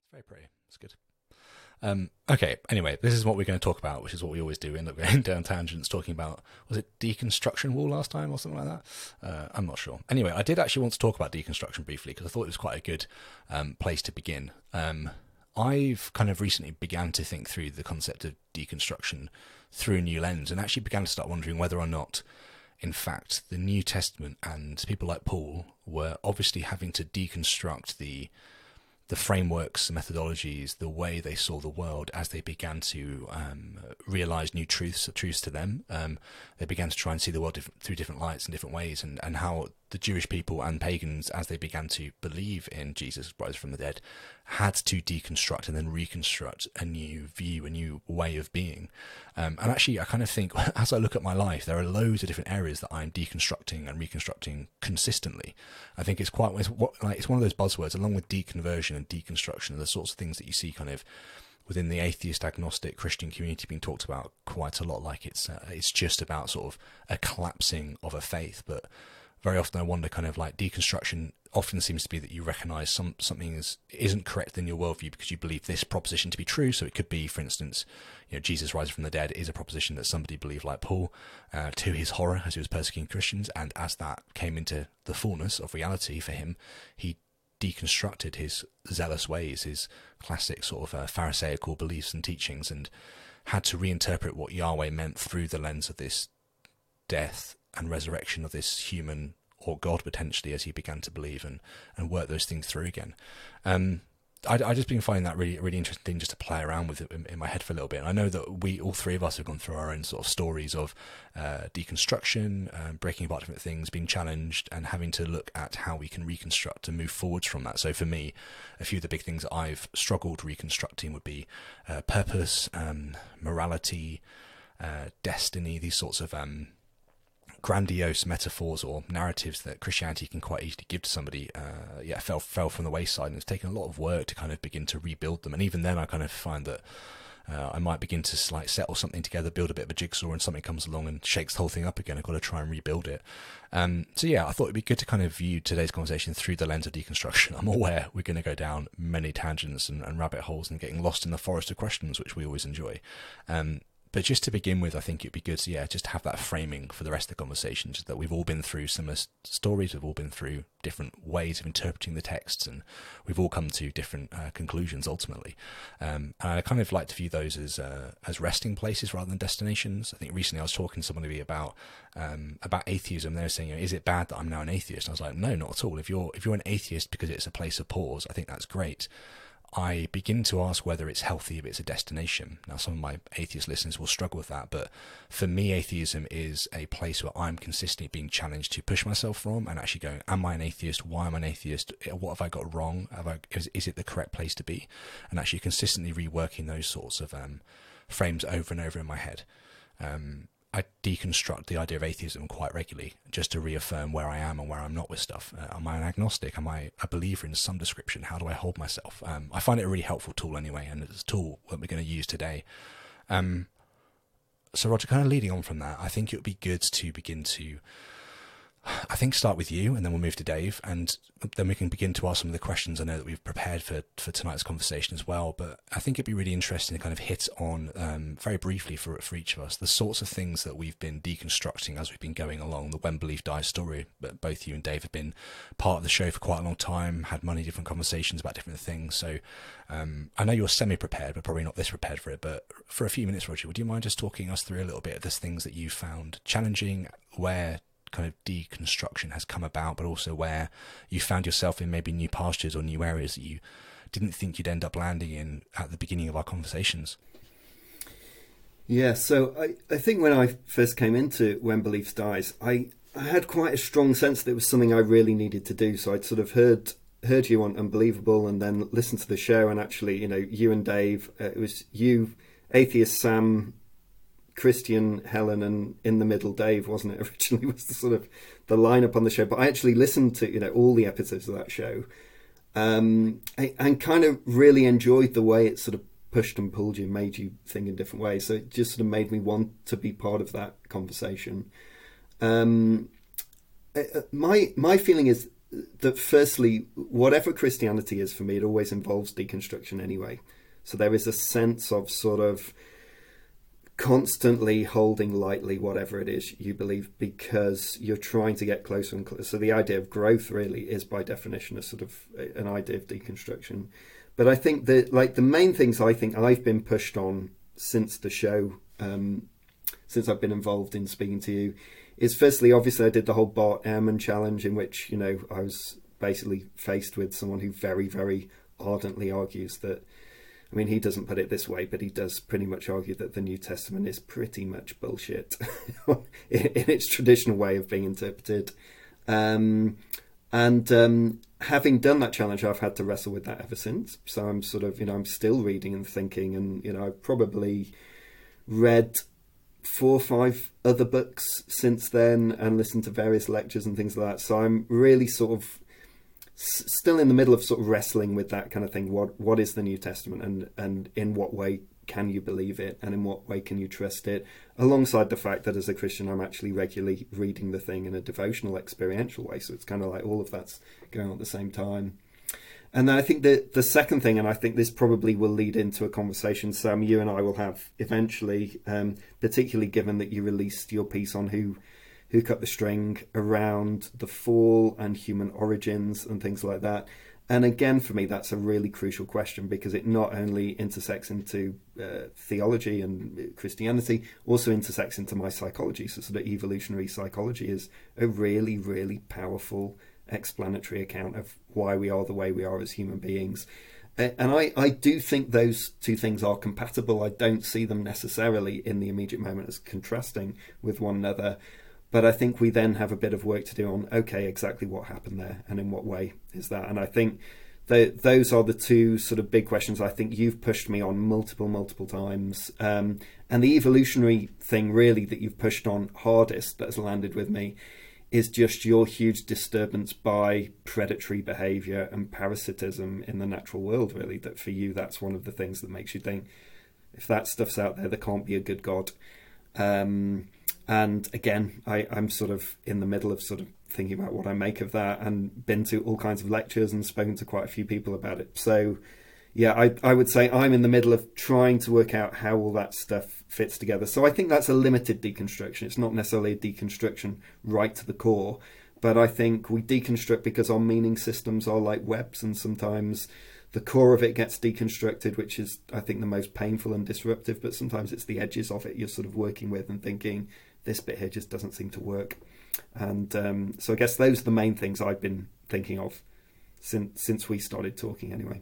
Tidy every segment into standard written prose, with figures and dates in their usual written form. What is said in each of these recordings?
Very pretty. It's good. Okay, anyway, this is what we're going to talk about, which is what we always do. We end up going down tangents talking about, was it deconstruction wall last time or something like that? I'm not sure. Anyway, I did actually want to talk about deconstruction briefly because I thought it was quite a good place to begin. I've kind of recently began to think through the concept of deconstruction through a new lens and actually began to start wondering whether or not, in fact, the New Testament and people like Paul were obviously having to deconstruct the frameworks, the methodologies, the way they saw the world as they began to realize new truths to them. They began to try and see the world through different lights and different ways, and how the Jewish people and pagans, as they began to believe in Jesus' rise from the dead, had to deconstruct and then reconstruct a new view, a new way of being. And actually, I kind of think, as I look at my life, there are loads of different areas that I'm deconstructing and reconstructing consistently. I think it's one of those buzzwords, along with deconversion and deconstruction, the sorts of things that you see kind of within the atheist, agnostic, Christian community being talked about quite a lot, like it's just about sort of a collapsing of a faith. But very often I wonder, kind of like, deconstruction often seems to be that you recognise something isn't correct in your worldview because you believe this proposition to be true. So it could be, for instance, Jesus rising from the dead is a proposition that somebody believed, like Paul, to his horror as he was persecuting Christians, and as that came into the fullness of reality for him, he deconstructed his zealous ways, his classic sort of Pharisaical beliefs and teachings, and had to reinterpret what Yahweh meant through the lens of this death and resurrection of this human, or God potentially, as he began to believe, and work those things through again. I just been finding that really, really interesting just to play around with it in my head for a little bit. And I know that all three of us have gone through our own sort of stories of deconstruction, breaking apart different things, being challenged, and having to look at how we can reconstruct and move forwards from that. So for me, a few of the big things that I've struggled reconstructing would be purpose, morality, destiny, these sorts of grandiose metaphors or narratives that Christianity can quite easily give to somebody, fell from the wayside, and it's taken a lot of work to kind of begin to rebuild them. And even then, I kind of find that I might begin to like settle something together, build a bit of a jigsaw, and something comes along and shakes the whole thing up again. I've got to try and rebuild it. So yeah, I thought it'd be good to kind of view today's conversation through the lens of deconstruction. I'm aware we're going to go down many tangents and rabbit holes and getting lost in the forest of questions, which we always enjoy. But just to begin with, I think it'd be good to, just have that framing for the rest of the conversation, just that we've all been through similar stories, we've all been through different ways of interpreting the texts, and we've all come to different conclusions ultimately. And I kind of like to view those as resting places rather than destinations. I think recently I was talking to somebody about atheism. They were saying, is it bad that I'm now an atheist? And I was like, no, not at all. If you're an atheist because it's a place of pause, I think that's great. I begin to ask whether it's healthy if it's a destination. Now, some of my atheist listeners will struggle with that, but for me, atheism is a place where I'm consistently being challenged to push myself from and actually going, am I an atheist? Why am I an atheist? What have I got wrong? Is it the correct place to be? And actually consistently reworking those sorts of frames over and over in my head. I deconstruct the idea of atheism quite regularly just to reaffirm where I am and where I'm not with stuff. Am I an agnostic? Am I a believer in some description? How do I hold myself? I find it a really helpful tool anyway, and it's a tool that we're going to use today. So Roger, kind of leading on from that, I think it would be good to begin to start with you, and then we'll move to Dave, and then we can begin to ask some of the questions I know that we've prepared for tonight's conversation as well. But I think it'd be really interesting to kind of hit on, very briefly for each of us, the sorts of things that we've been deconstructing as we've been going along. The When Belief Dies story, but both you and Dave have been part of the show for quite a long time, had many different conversations about different things. So I know you're semi-prepared, but probably not this prepared for it. But for a few minutes, Roger, would you mind just talking us through a little bit of the things that you found challenging, where kind of deconstruction has come about, but also where you found yourself in maybe new pastures or new areas that you didn't think you'd end up landing in at the beginning of our conversations? Yeah, so I think when I first came into When Belief Dies, I had quite a strong sense that it was something I really needed to do. So I'd sort of heard you on Unbelievable, and then listened to the show, and actually, you and Dave, it was you, Atheist Sam, Christian, Helen, and in the middle Dave, wasn't it? Originally was the sort of the lineup on the show, but I actually listened to all the episodes of that show, and kind of really enjoyed the way it sort of pushed and pulled you, made you think in different ways. So it just sort of made me want to be part of that conversation. My feeling is that firstly, whatever Christianity is for me, it always involves deconstruction anyway. So there is a sense of sort of constantly holding lightly whatever it is you believe, because you're trying to get closer and closer. So the idea of growth really is by definition a sort of an idea of deconstruction. But I think that, like, the main things I think I've been pushed on since the show, since I've been involved in speaking to you, is firstly, obviously I did the whole Bart Ehrman challenge, in which, you know, I was basically faced with someone who very, very ardently argues that, I mean, he doesn't put it this way, but he does pretty much argue that the New Testament is pretty much bullshit in its traditional way of being interpreted. Having done that challenge, I've had to wrestle with that ever since. So I'm sort of, you know, I'm still reading and thinking, and, you know, I've probably read 4 or 5 other books since then and listened to various lectures and things like that. So I'm really sort of still in the middle of sort of wrestling with that kind of thing. What is the New Testament, and in what way can you believe it, and in what way can you trust it, alongside the fact that as a Christian I'm actually regularly reading the thing in a devotional, experiential way. So it's kind of like all of that's going on at the same time. And then I think that the second thing, and I think this probably will lead into a conversation, Sam, you and I will have eventually, particularly given that you released your piece on who cut the string around the fall and human origins and things like that. And again, for me, that's a really crucial question, because it not only intersects into theology and Christianity, also intersects into my psychology. So sort of evolutionary psychology is a really, really powerful explanatory account of why we are the way we are as human beings. And I do think those two things are compatible. I don't see them necessarily in the immediate moment as contrasting with one another. But I think we then have a bit of work to do on, okay, exactly what happened there and in what way is that? And I think those are the two sort of big questions I think you've pushed me on multiple times. And the evolutionary thing really that you've pushed on hardest, that has landed with me, is just your huge disturbance by predatory behaviour and parasitism in the natural world, really. That for you, that's one of the things that makes you think, if that stuff's out there can't be a good God. And again, I'm sort of in the middle of sort of thinking about what I make of that, and been to all kinds of lectures and spoken to quite a few people about it. So yeah, I would say I'm in the middle of trying to work out how all that stuff fits together. So I think that's a limited deconstruction. It's not necessarily a deconstruction right to the core, but I think we deconstruct because our meaning systems are like webs, and sometimes the core of it gets deconstructed, which is, I think, the most painful and disruptive, but sometimes it's the edges of it you're sort of working with and thinking, this bit here just doesn't seem to work. And so I guess those are the main things I've been thinking of since we started talking anyway.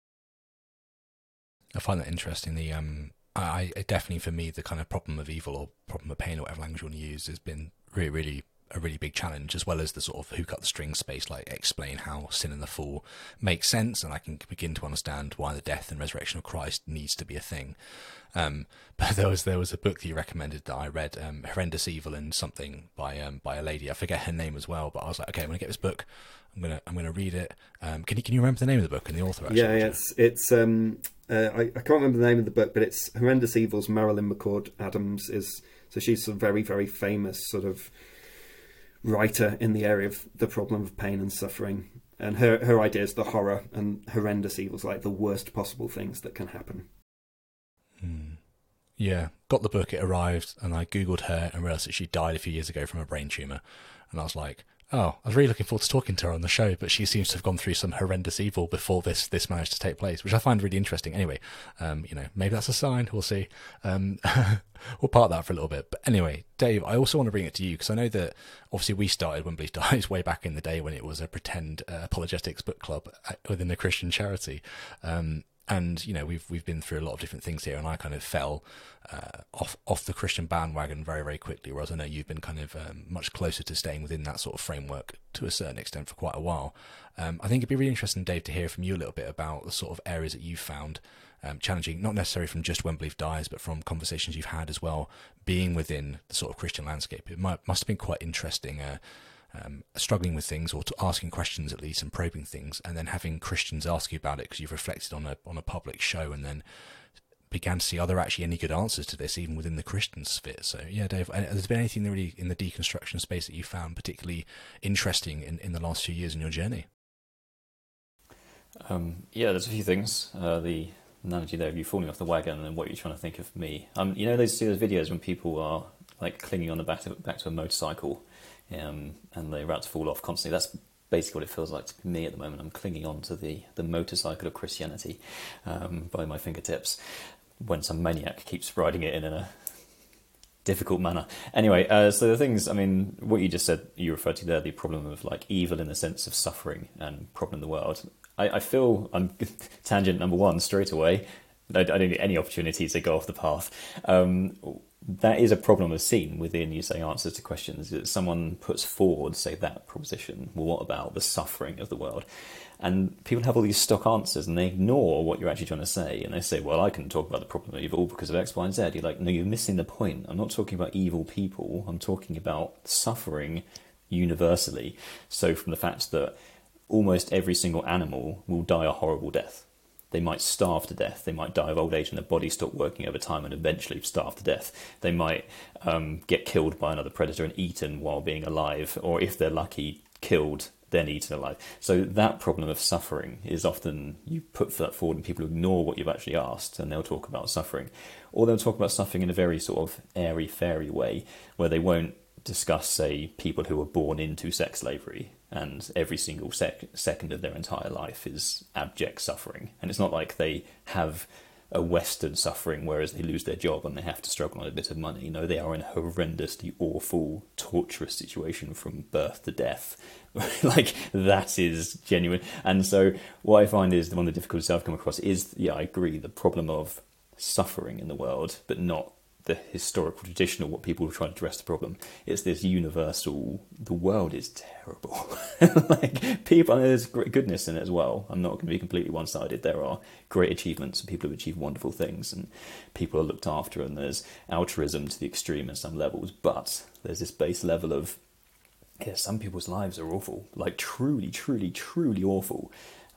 I find that interesting. The I definitely, for me, the kind of problem of evil or problem of pain or whatever language you want to use has been really a really big challenge, as well as the sort of who cut the string space, like explain how sin and the fall makes sense, and I can begin to understand why the death and resurrection of Christ needs to be a thing. But there was a book that you recommended that I read, Horrendous Evil and something by a lady, I forget her name as well, but I was like, okay, I'm gonna get this book, I'm gonna read it. Can you remember the name of the book and the author? Actually? Yeah, it's I can't remember the name of the book, but it's Horrendous Evils. Marilyn McCord Adams is, so she's a very, very famous sort of writer in the area of the problem of pain and suffering, and her idea is the horror and horrendous evils, like the worst possible things that can happen. Yeah, got the book, it arrived, and I googled her and realised that she died a few years ago from a brain tumour, and I was like, oh, I was really looking forward to talking to her on the show, but she seems to have gone through some horrendous evil before this managed to take place, which I find really interesting. Anyway, maybe that's a sign, we'll see. We'll part that for a little bit. But anyway, Dave, I also want to bring it to you, because I know that obviously we started When Belief Dies way back in the day when it was a pretend apologetics book club within a Christian charity. And, you know, we've been through a lot of different things here, and I kind of fell off the Christian bandwagon very, very quickly, whereas I know you've been kind of much closer to staying within that sort of framework to a certain extent for quite a while. I think it'd be really interesting, Dave, to hear from you a little bit about the sort of areas that you've found challenging, not necessarily from just When Belief Dies, but from conversations you've had as well, being within the sort of Christian landscape. It must have been quite interesting struggling with things, or asking questions at least and probing things, and then having Christians ask you about it because you've reflected on a public show, and then began to see, are there actually any good answers to this, even within the Christian sphere? So, yeah, Dave, has there been anything really in the deconstruction space that you found particularly interesting in the last few years in your journey? Yeah, there's a few things. The analogy there of you falling off the wagon and what you're trying to think of me. Those videos when people are like clinging on the back to a motorcycle, and they're about to fall off constantly. That's basically what it feels like to me at the moment. I'm clinging on to the motorcycle of Christianity by my fingertips when some maniac keeps riding it in a difficult manner. Anyway, so the things, what you just said, you referred to there, the problem of like evil in the sense of suffering and problem in the world. I feel I'm tangent number one straight away. I don't get any opportunity to go off the path. That is a problem I've seen within, you say, answers to questions. That someone puts forward, say, that proposition. Well, what about the suffering of the world? And people have all these stock answers and they ignore what you're actually trying to say. And they say, well, I can talk about the problem of evil because of X, Y, and Z. You're like, no, you're missing the point. I'm not talking about evil people. I'm talking about suffering universally. So from the fact that almost every single animal will die a horrible death. They might starve to death. They might die of old age and their body stop working over time and eventually starve to death. They might get killed by another predator and eaten while being alive, or if they're lucky, killed, then eaten alive. So that problem of suffering is often, you put that forward and people ignore what you've actually asked and they'll talk about suffering. Or they'll talk about suffering in a very sort of airy-fairy way where they won't discuss, say, people who were born into sex slavery and every single second of their entire life is abject suffering. And it's not like they have a Western suffering, whereas they lose their job and they have to struggle on a bit of money. No, they are in a horrendously awful, torturous situation from birth to death. Like, that is genuine. And so what I find is one of the difficulties I've come across is, yeah, I agree, the problem of suffering in the world, but not the historical traditional, what people try to address the problem. It's this universal, the world is terrible. Like, people, and there's great goodness in it as well. I'm not going to be completely one-sided. There are great achievements and people who achieve wonderful things and people are looked after and there's altruism to the extreme at some levels, but there's this base level of, yeah, some people's lives are awful, like truly, truly, truly awful.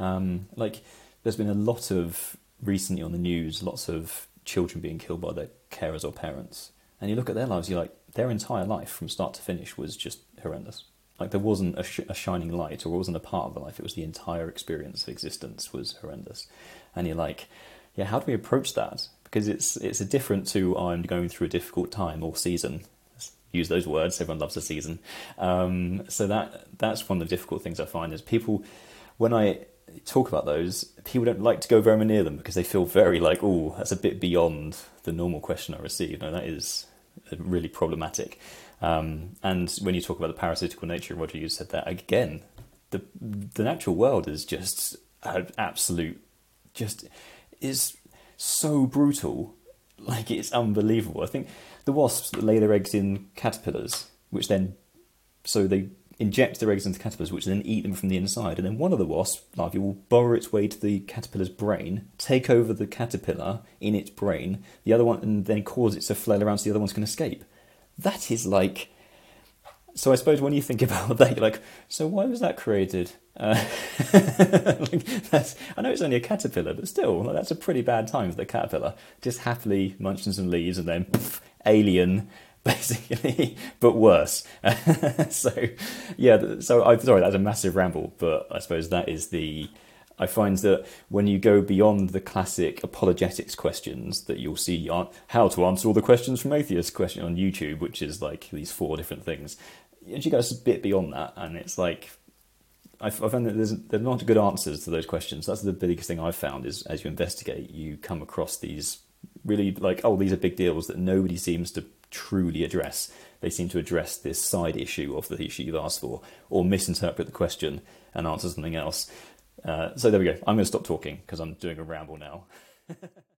Like, there's been a lot of, recently on the news, lots of children being killed by their carers or parents. And you look at their lives, you're like, their entire life from start to finish was just horrendous. Like, there wasn't a shining light, or it wasn't a part of the life. It was the entire experience of existence was horrendous. And you're like, yeah, how do we approach that? Because it's a different to, I'm going through a difficult time or season. Let's use those words. Everyone loves a season. So that's one of the difficult things I find is people, when I talk about those, people don't like to go very near them because they feel very like, oh, that's a bit beyond the normal question I receive. No, that is really problematic. And when you talk about the parasitical nature, Roger, you said that again. The natural world is just an absolute, just is so brutal. Like, it's unbelievable. I think the wasps lay their eggs in caterpillars, which then, so they inject their eggs into caterpillars, which then eat them from the inside. And then one of the wasp larvae will burrow its way to the caterpillar's brain, take over the caterpillar in its brain, the other one, and then cause it to flail around so the other ones can escape. That is like... So I suppose when you think about that, you're like, so why was that created? Like, I know it's only a caterpillar, but still, like, that's a pretty bad time for the caterpillar. Just happily munching some leaves and then alien... basically, but worse. So, yeah, so I'm sorry, that's a massive ramble, but I suppose that is I find that when you go beyond the classic apologetics questions that you'll see how to answer all the questions from atheists question on YouTube, which is like these 4 different things, and you go a bit beyond that, and it's like, I found that there's not good answers to those questions. That's the biggest thing I've found is as you investigate, you come across these really like, oh, these are big deals that nobody seems to truly address. They seem to address this side issue of the issue you've asked for, or misinterpret the question and answer something else. So there we go. I'm going to stop talking because I'm doing a ramble now.